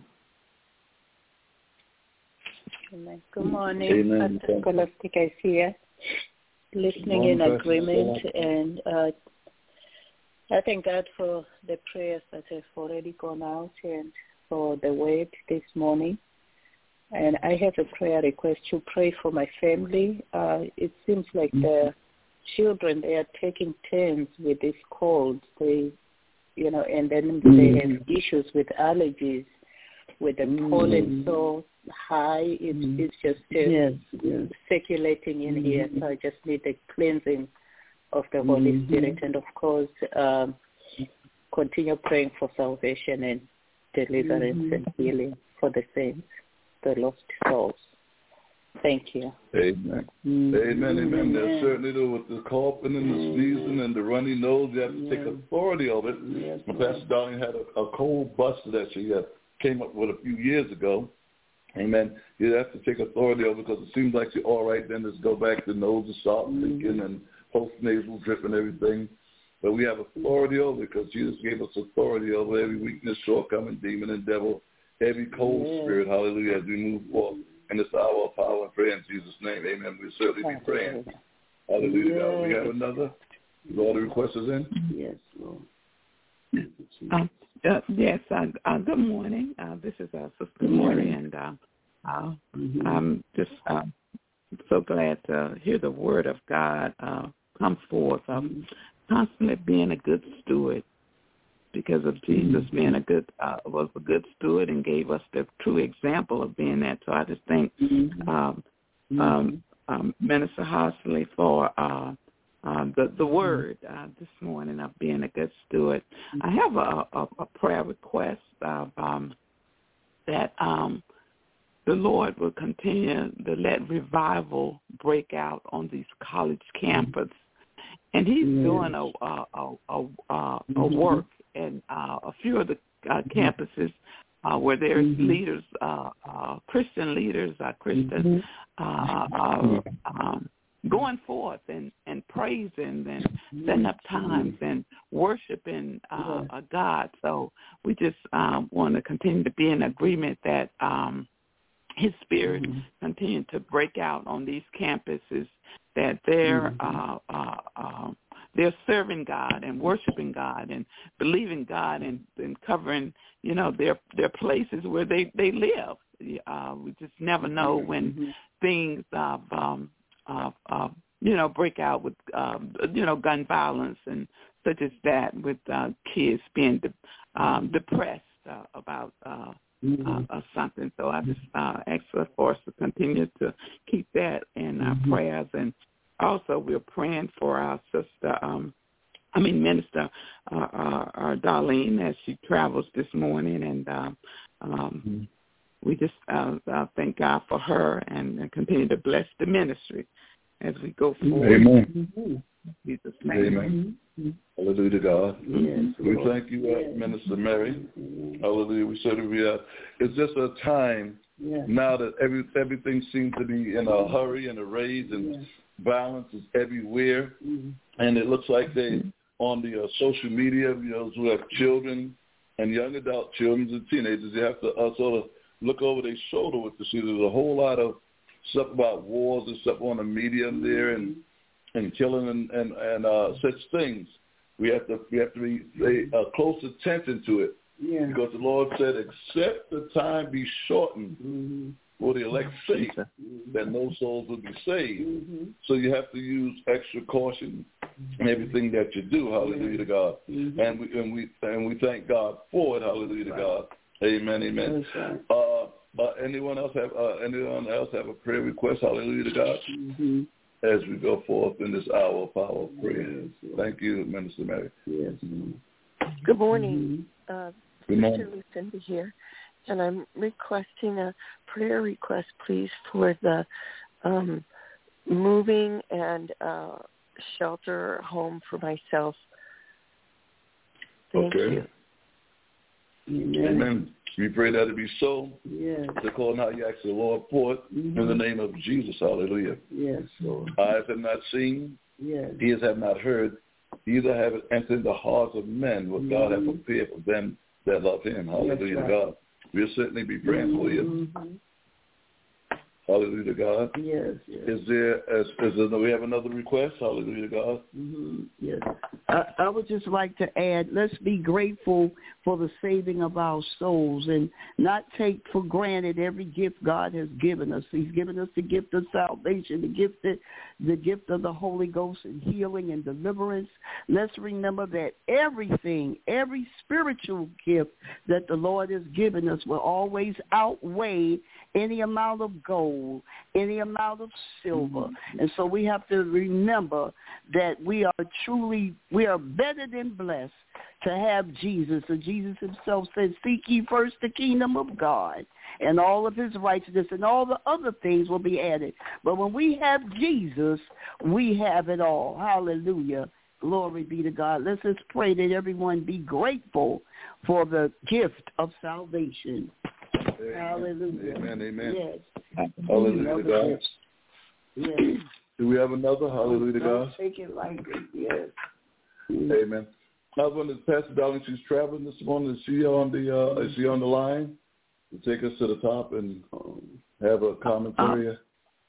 Amen. Good morning. Pastor Scholastica is here, listening in agreement, and I thank God for the prayers that have already gone out and for the word this morning. And I have a prayer request to pray for my family. It seems like the children, they are taking turns with this cold. They, and then they have issues with allergies, with the pollen so high. It's just circulating in here. So I just need the cleansing of the Holy Spirit. And, of course, continue praying for salvation and deliverance and healing for the saints, the lost souls. Thank you. Amen. Amen. There's certainly, with the coughing and the sneezing and the runny nose, you have to take authority of it. Yes. Pastor Darlene had a cold buster that she came up with a few years ago. Amen. You have to take authority over it because it seems like you're all right. Then just go back to nose and start leaking and post-nasal drip and everything. But we have authority over it because Jesus gave us authority over every weakness, shortcoming, demon, and devil, every cold spirit. Hallelujah. As we move forward. And it's our power and prayer in Jesus' name. Amen. We'll certainly be praying. Hallelujah. Yes. God. We have another. All the requests is in? Yes, Lord. Yes. Good morning. This is Sister Mary, and I'm just so glad to hear the word of God come forth. Constantly being a good steward, because of Jesus being was a good steward and gave us the true example of being that. So I just thank Minister Hosley for the word this morning of being a good steward. I have a prayer request of that the Lord will continue to let revival break out on these college campuses, and He's doing a work. And a few of the campuses where there's leaders, Christian leaders, Christian going forth and praising and setting up times and worshiping God. So we just want to continue to be in agreement that His Spirit continue to break out on these campuses, that they're serving God and worshiping God and believing God and covering, their places where they live. We just never know when things break out with, gun violence and such as that, with kids being depressed about something. So I just ask for us to continue to keep that in our prayers. And also, we're praying for our sister, Minister Darlene, as she travels this morning, and we just thank God for her and continue to bless the ministry as we go forward. Amen. In Jesus' name. Amen. Hallelujah to God. Yes, we thank you, Minister Mary. Hallelujah. We certainly it's just a time now that everything seems to be in a hurry and a rage, and violence is everywhere, and it looks like they on the social media, who have children and young adult children and teenagers, you have to sort of look over their shoulder with to see there's a whole lot of stuff about wars and stuff on the media there and killing and such things. We have to pay close attention to it, because the Lord said, "Except the time be shortened for the elect's sake, that no souls will be saved." So you have to use extra caution in everything that you do. Hallelujah to God. And we thank God for it. Hallelujah to God. Amen. Amen. Anyone else have a prayer request? Hallelujah to God. As we go forth in this hour of power of prayer. Thank you, Minister Mary. Yes. Good morning. Sister Lucinda here, and I'm requesting a prayer request, please, for the moving and shelter home for myself. Thank you. Amen. We pray that it be so. Yes. According to how you ask the Lord for it, in the name of Jesus. Hallelujah. Yes, Lord. Eyes have not seen, ears have not heard, neither have it entered the hearts of men what God has prepared for them that love Him. Hallelujah to God. We'll certainly be praying for you. Hallelujah to God. Yes. Is there, we have another request? Hallelujah to God. Mm-hmm. Yes. I would just like to add, let's be grateful for the saving of our souls and not take for granted every gift God has given us. He's given us the gift of salvation, the gift of the Holy Ghost and healing and deliverance. Let's remember that every spiritual gift that the Lord has given us will always outweigh any amount of gold, any amount of silver. And so we have to remember that we are better than blessed to have Jesus. And Jesus himself said, seek ye first the kingdom of God and all of his righteousness, and all the other things will be added. But when we have Jesus, we have it all. Hallelujah. Glory be to God. Let's just pray that everyone be grateful for the gift of salvation. Amen. Hallelujah. Amen. Yes. Hallelujah to God. Yes. Do we have another? Hallelujah to God. Don't take it lightly. Yes. Amen. I was wondering, Pastor Darling, she's traveling this morning. Is she on the line to take us to the top and have a commentary?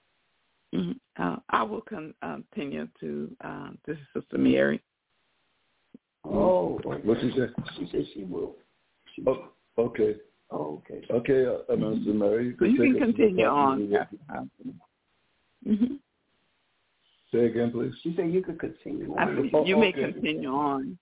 I will continue to. This is Sister Mary. Oh, okay. What she said? She said she will. Okay. Oh, okay. Okay, Minister Mary. So you can continue on. Say again, please. She said you could continue on. You may continue on.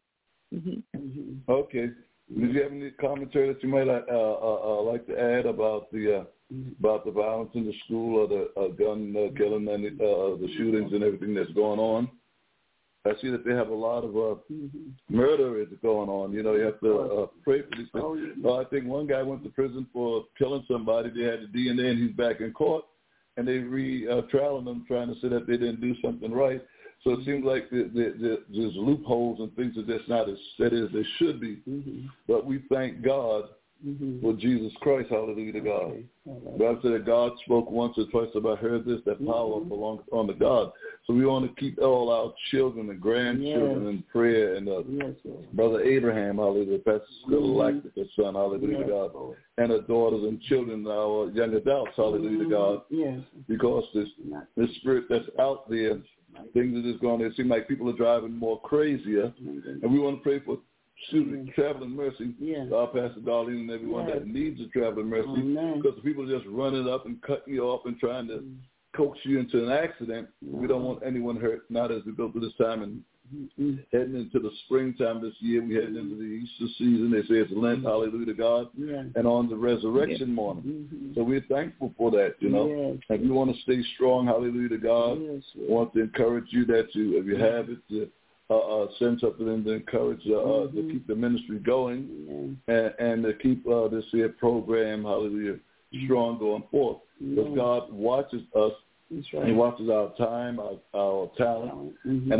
Okay. Do you have any commentary that you might like to add about the violence in the school or the gun killing and the shootings and everything that's going on? I see that they have a lot of murder is going on. You know, you have to pray for these things. I think one guy went to prison for killing somebody. They had the DNA, and he's back in court, and they trialing him, trying to say that they didn't do something right. So it seems like there's loopholes and things that that's not as set as they should be. But we thank God for Jesus Christ. Hallelujah to God. The Bible said that God spoke once or twice about heard this, that power belongs unto God. So we want to keep all our children and grandchildren in prayer. And Brother Abraham, hallelujah, Pastor Scholastic, son, hallelujah to God. And our daughters and children, our young adults, hallelujah to God. Because this spirit that's out there, things that is going on, it seems like people are driving more crazier. And we want to pray for traveling mercy, our Pastor Darlene and everyone that needs a traveling mercy, because people are just running up and cutting you off and trying to coax you into an accident. We don't want anyone hurt, not as we go through this time and heading into the springtime this year. We're heading into the Easter season. They say it's Lent, hallelujah to God, and on the resurrection morning. So we're thankful for that, you know. And we want to stay strong, hallelujah to God. We want to encourage you that if you have it, to send something in to encourage to keep the ministry going and to keep this here program, hallelujah, strong going forth. Because God watches us. He watches our time, our talent, and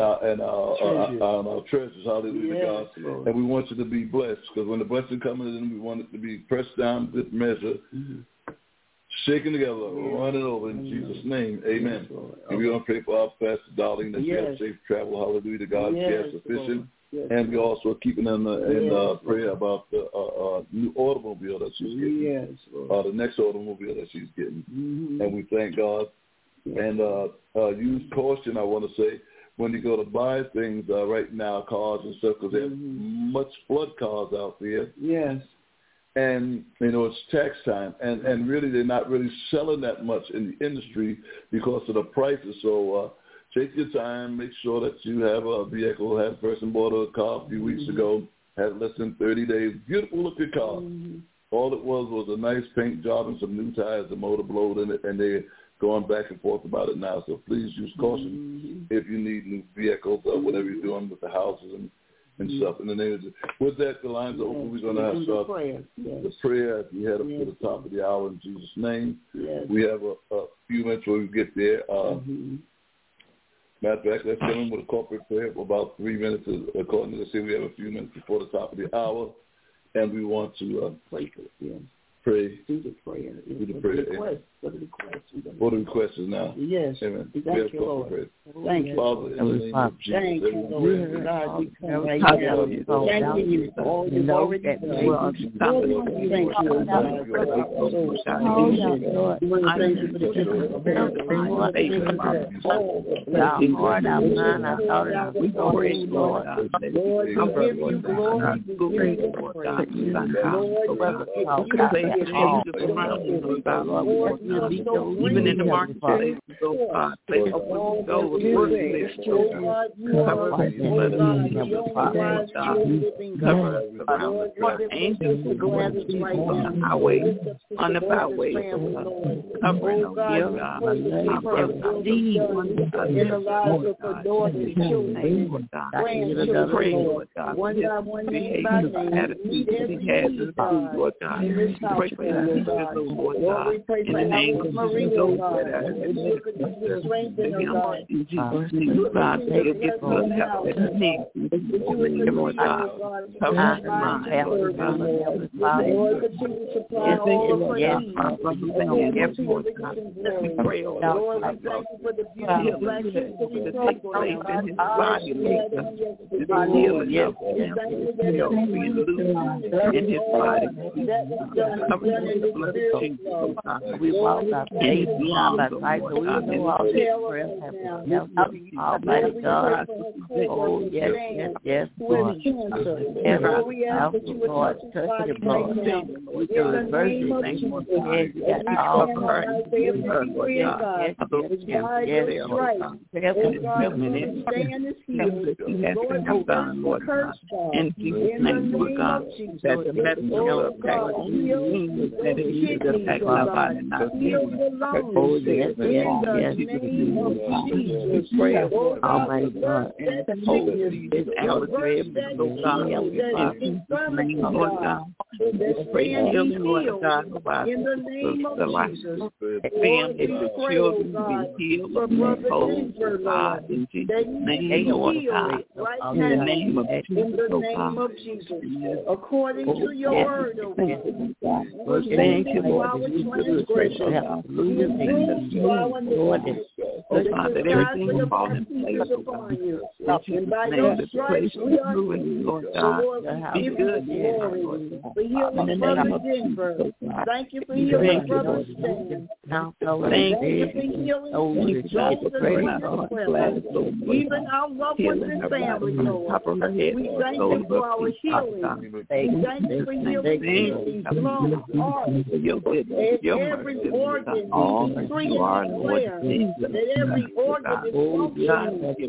our treasures, hallelujah to God. And we want you to be blessed, because when the blessing comes in, we want it to be pressed down with measure, shaken together, running over in Jesus' name. Amen. And we're going to pray for our Pastor Darling that she has safe travel. Hallelujah to God. She has sufficient. And we're also keeping in prayer about the new automobile that she's getting. The next automobile that she's getting. And we thank God. And use caution, I want to say, when you go to buy things right now, cars and stuff, because there's much flood cars out there. And, you know, it's tax time. And really, they're not really selling that much in the industry because of the prices. So take your time. Make sure that you have a vehicle. Had a person bought a car a few weeks ago, had less than 30 days. Beautiful-looking car. All it was a nice paint job and some new tires, the motor blowed in it, and they're going back and forth about it now. So please use caution if you need new vehicles or whatever you're doing with the houses and stuff. In the name of Jesus. With that, the lines are open. We're going to have the prayer as we head up to the top of the hour in Jesus' name. We have a few minutes where we get there. Matter of fact, let's come in with a corporate prayer for about 3 minutes. According to the say, we have a few minutes before the top of the hour, and we want to pray for it. pray. Do the prayer. Do the prayer. For the request. For the requests now. Yes. Amen. Thank you, Lord. Thank you. Father, in the name of Jesus. Thank you, Lord. God, we come right now. Thank you for all you've already done. Thank you, God. Thank you, God. Thank you for the gift of God. Thank you for our heart, our mind, our thought, and our praise, Lord. Lord, we give you glory. We give you praise. Lord, even in the marketplace, God, place upon the door with worthless children. Cover us with the blood of Jesus, cover us around with your angels with the blood of Jesus on the highways, on the byways, covering them, God, in the lives of our daughters, children, grandchildren, pray, Lord God, one by one, name by name, meet every need, God, in this household, Lord God. Lord, we pray for Alice Marie, Lord God, and we look at the strength in her, God. God, take it for help that you need. Lord God, cover her mind, Lord God. Lord, continue to supply all of her needs. Lord, we pray, Lord, we thank you for the beautiful Black History program, God. In his body, cover him with the blood of Jesus. We walk our faith, by sight, so we know all this prayer happens. Almighty God, oh yes, Lord. Lord, we ask that you would touch his body right now. We can reverse it. Thank you, Lord. All of her, Lord God. Yes, right. Oh God, stand is healed. Lord, curse God. In Jesus' name, Lord God, that the medical attack that it is attacking our body, not heal the lungs. In the name of Jesus, pray, Almighty God, and hold this arbitrary, Lord God, Lord God. Pray healing, Lord God, in the name of Jesus. Family, the children be healed, whole, God, in Jesus' name, Lord God, in the name of Jesus, according to your word, O God. Thank you, Lord. That everything will fall in place, and by your stripes we are healed. Lord God, be good, Lord. For healing Brother Denver. Thank you for healing Brother Stan. Thank you for healing even our loved ones and family, Lord. We thank you for our healing. We thank you for healing these lungs, heart, every organ be free and declare that every organ is functioning as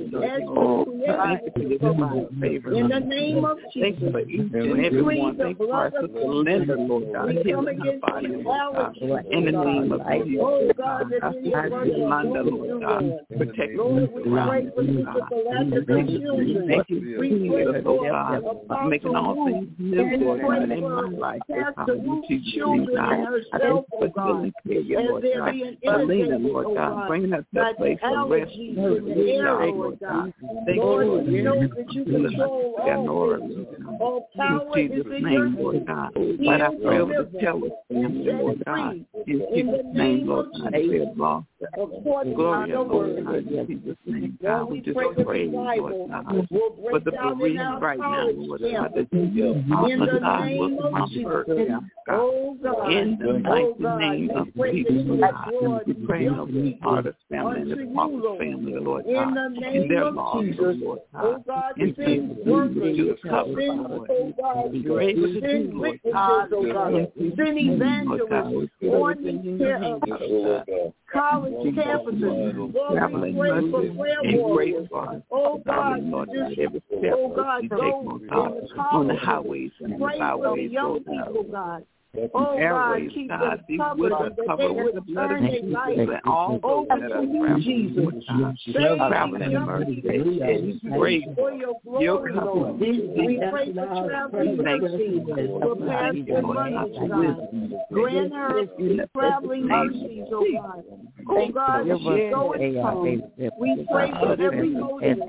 you created. In the name of Jesus, we plead the blood of Jesus. We come against allergies, in the name of Jesus. Oh God, that any of us are going through, Lord, we pray for Sister Galactica children. We pray for Apostle Ruth and pray for Pastor Ruth's children and herself, oh God, as they're being inundated, oh God, by the allergies in the air, Lord God. Lord, we know that you control all power is in your hand. But I pray over the telescope, Lord God, in Jesus' name, Lord God, according to your word. In Jesus' name, God, we just pray, Lord God, for the bereaved right now, Lord God, that you will God will come first, oh God, in the mighty name of Jesus, God, we pray over the Carter's family and the Parker family, Lord God, in their lives, Lord God, in Jesus' name, you cover, Lord God, you're able to do, Lord God, send evangelists on these college campuses, Lord, we pray for prayer warriors, oh God, oh God, go on the highways and the byways, young people, God. Oh God, keep them covered that they would turn their life over to you, Jesus. Traveling mercy, and pray for your glory, Lord. We pray for traveling mercy for Pastor Money, God. Grant her traveling mercies, oh God. Oh God, as she go and come, we pray for every motorist.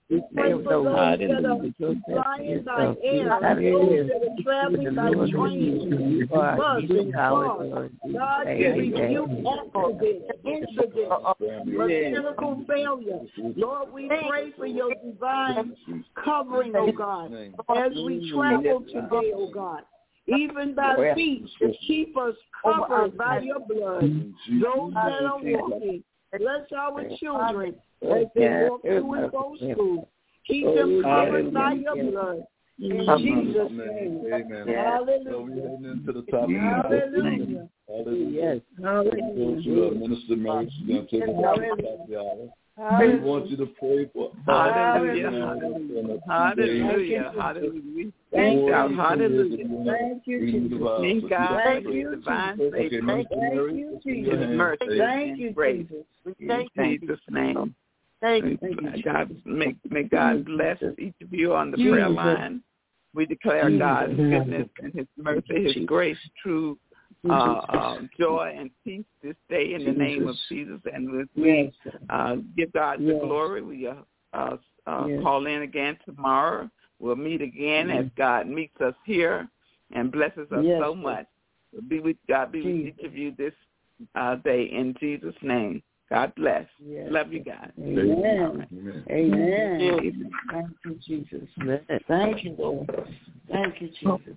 We pray for those that are flying by air, those that are traveling by train, bus, and car. God, we rebuke accidents, mechanical failure. Lord, we pray for your divine covering, oh God, as we travel today, oh God. Even by feet, to keep us covered by your blood. Those that are walking, bless our children as they walk to and go to school. Keep them covered by your blood. In Jesus' name. Amen. Hallelujah. So we're heading into the top of the Hallelujah. Hallelujah. Yes. Hallelujah. Minister Mary, she's going to take us out of the top of the hour. Hallelujah. We want you to pray for Hallelujah. Hallelujah. Hallelujah. Thank you. Hallelujah. Thank you, Jesus. Thank God Thank for you, His divine Jesus. favor. Thank you, Jesus. His mercy. Thank you, Jesus. In Jesus' name. Thank you. God, may God bless each of you on the prayer line. We declare God's goodness and His mercy, His grace, true joy and peace this day in the name of Jesus. And we give God the glory. We call in again tomorrow. We'll meet again as God meets us here and blesses us so much. Be with God, be with each of you this day in Jesus' name. God bless. Love you guys. Amen. Amen. Thank you, Jesus. Thank you, Lord. Thank you, Jesus.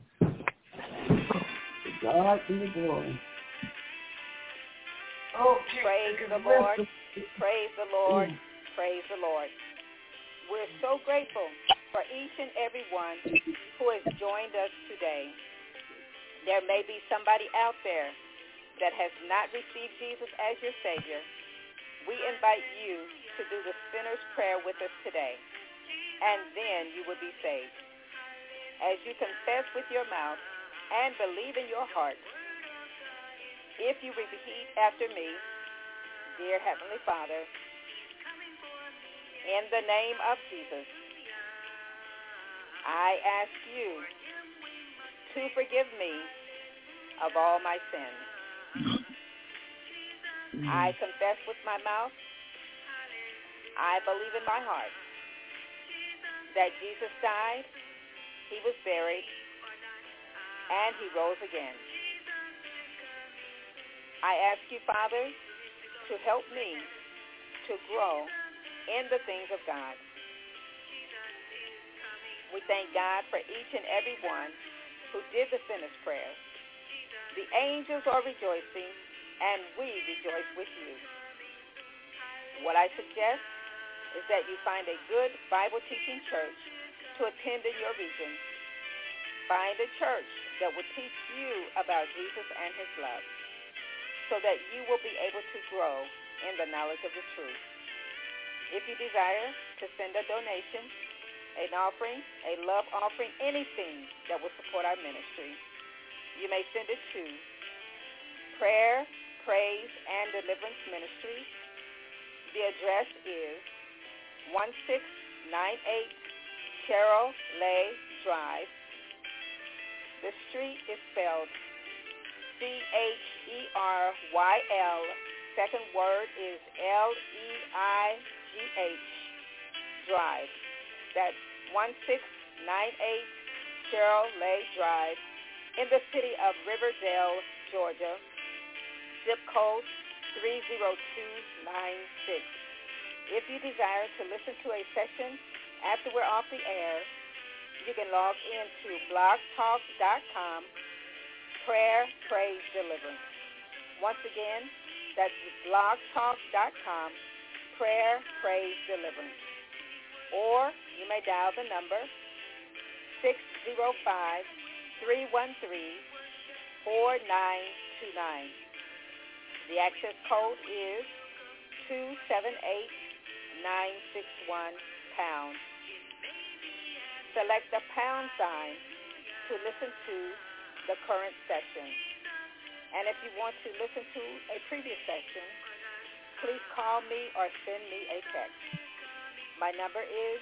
God be the glory. Praise the Lord. Praise the Lord. Praise the Lord. We're so grateful for each and every one who has joined us today. There may be somebody out there that has not received Jesus as your Savior. We invite you to do the sinner's prayer with us today, and then you will be saved. As you confess with your mouth and believe in your heart, if you repeat after me, dear Heavenly Father, in the name of Jesus, I ask you to forgive me of all my sins. I confess with my mouth, I believe in my heart that Jesus died, He was buried, and He rose again. I ask you, Father, to help me to grow in the things of God. We thank God for each and every one who did the sinner's prayer. The angels are rejoicing, and we rejoice with you. What I suggest is that you find a good Bible-teaching church to attend in your region. Find a church that will teach you about Jesus and His love so that you will be able to grow in the knowledge of the truth. If you desire to send a donation, an offering, a love offering, anything that will support our ministry, you may send it to Prayer, Praise, and Deliverance Ministries. The address is 1698 Carroll Lay Drive. The street is spelled Cheryl. Second word is Leigh Drive. That's 1698 Carroll Lay Drive in the city of Riverdale, Georgia. Zip code 30296. If you desire to listen to a session after we're off the air, you can log into blogtalk.com, Prayer, Praise, Deliverance. Once again, that's blogtalk.com, Prayer, Praise, Deliverance. Or you may dial the number 605-313-4929. The access code is 278961#. Select the pound sign to listen to the current session. And if you want to listen to a previous session, please call me or send me a text. My number is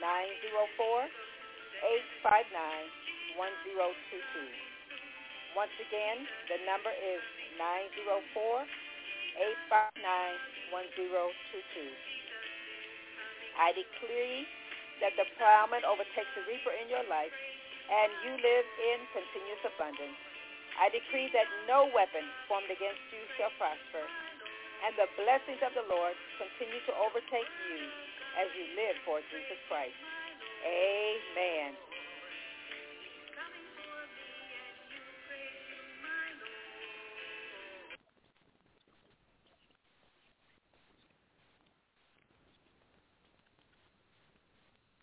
904-859-1022. Once again, the number is 904-859-1022. I decree that the plowman overtakes the reaper in your life, and you live in continuous abundance. I decree that no weapon formed against you shall prosper, and the blessings of the Lord continue to overtake you as you live for Jesus Christ.